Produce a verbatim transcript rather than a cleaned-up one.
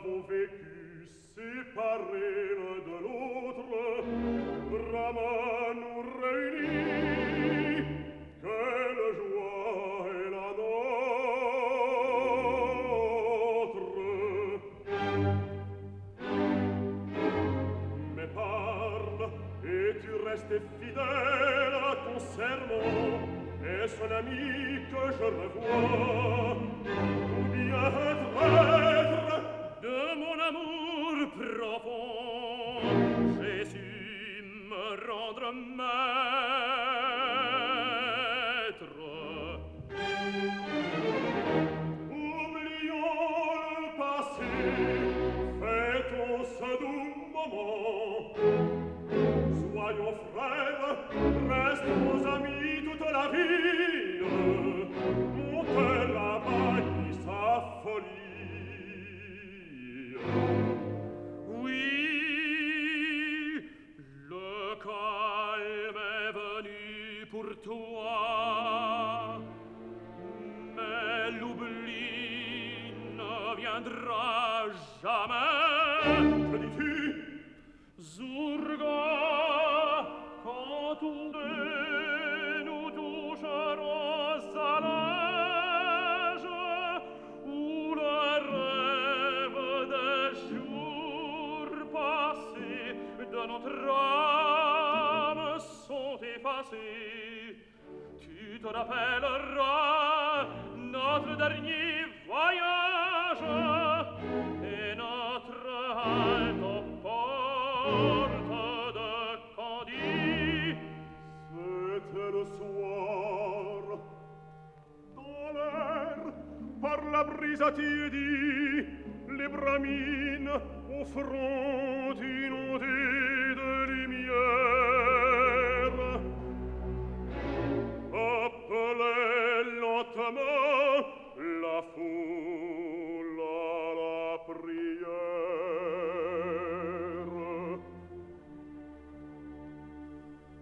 avons vécu séparés l'un de l'autre, Brahma nous réunit. Quelle joie est la nôtre! Mais parle, et tu restes fidèle à ton serment. Est-ce un ami que je revois, ou bien un traître? De mon amour profond, j'ai su me rendre maître. Oublions le passé, fêtons ce doux moment. Soyons frères, restons amis toute la vie. Mon cœur a banni sa folie. Oui, le calme est venu pour toi, mais l'oubli ne viendra jamais. Que dis-tu? Zurga, quand tous deux nous toucherons à l'âge où le rêve des jours passés de notre âme sont effacés, tu te rappelleras notre dernier voyage et notre halte aux portes de Candie. C'était le soir, dans l'air, par la brise attiédie, les bramines au front du